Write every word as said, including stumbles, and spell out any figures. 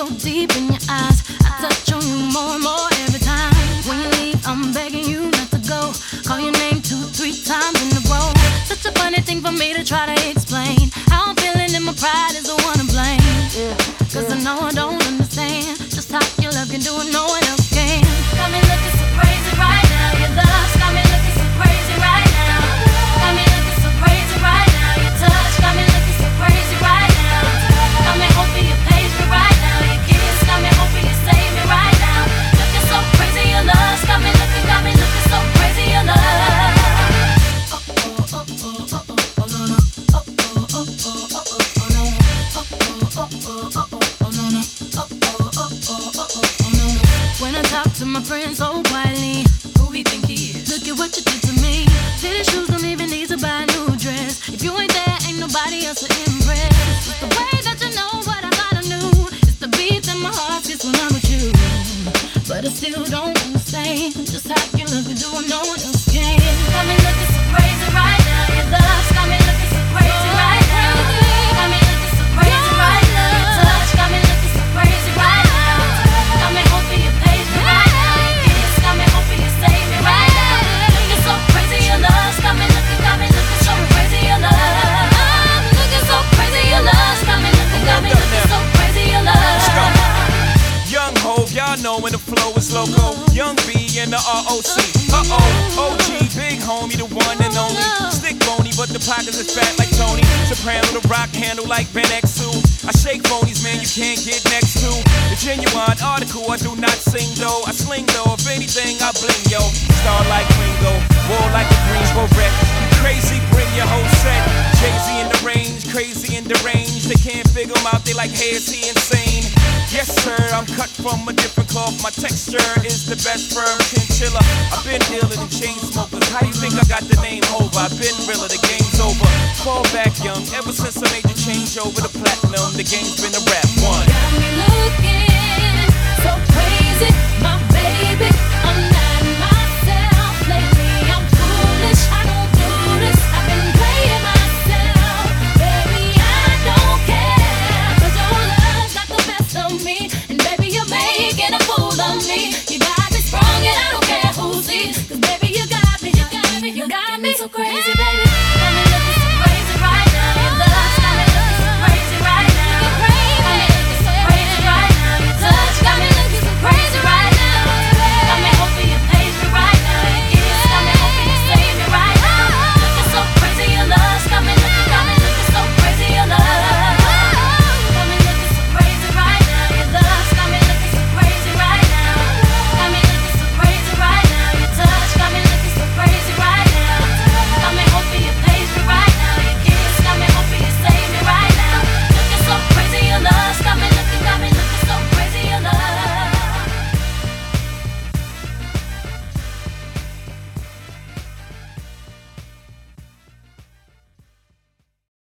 so deep in your eyes. I touch on you more and more every time. When you leave, I'm begging you not to go. Call your name two, three times in a row. Such a funny thing for me to try to explain. How I'm feeling and my pride is the one to blame. Cause I know I don't understand just how your love can do it, no one else can. Got me looking so crazy right now. Your love's got me looking so crazy right now. Got me looking so crazy right now. Your touch got me looking so crazy right now. Got me hoping you page me right now. Your kiss got me hoping you save me right now. Looking so crazy, your love's got me looking, got me looking so crazy, your love. Oh oh oh oh oh oh no no. Oh oh oh oh oh oh no no. Oh oh oh oh oh oh no no. Oh oh oh oh oh oh no no. When I talk to my friends so quietly, who we think he is? Look at what you did to me. Fitted shoes don't even need to buy a new dress. If you ain't there, ain't nobody else to impress. It's the way that you know what I thought I knew. It's the beat that my heart gets when I'm with you. But I still don't understand just how you look and do what no one else can. Got me looking so crazy right now. Your love's got me looking so crazy right now. Got me looking so crazy right now. Your touch got me looking so crazy right now. Got me hoping you page me right now. Your kiss got me hoping you save me right now. Looking so crazy, your love's got me looking, got me looking so crazy, your love. I'm looking so crazy, your love's got me looking, got me looking so crazy, your love. Young Hov, y'all know when the flow is loco. Young B and the R O C. Uh-oh, O G, big homie, the one and only. Stick bony, but the pockets is fat like Tony. Soprano, the rock handle like Ben X two. I shake phonies, man, you can't get next to. The genuine article, I do not sing though. I sling though, if anything, I bling yo. Star like Ringo, war like a Greensboro wreck. Crazy, bring your whole set. Jay-Z in the range, crazy in the range. They can't figure him out, they like, hey, is he insane? Yes, sir, I'm cut from a different cloth. My texture is the best firm chinchilla. I've been iller than chain smokers. How you think I got the name over? I've been realer, the game's over. Fall back young, ever since I made the change over to platinum. The game's been a rap one.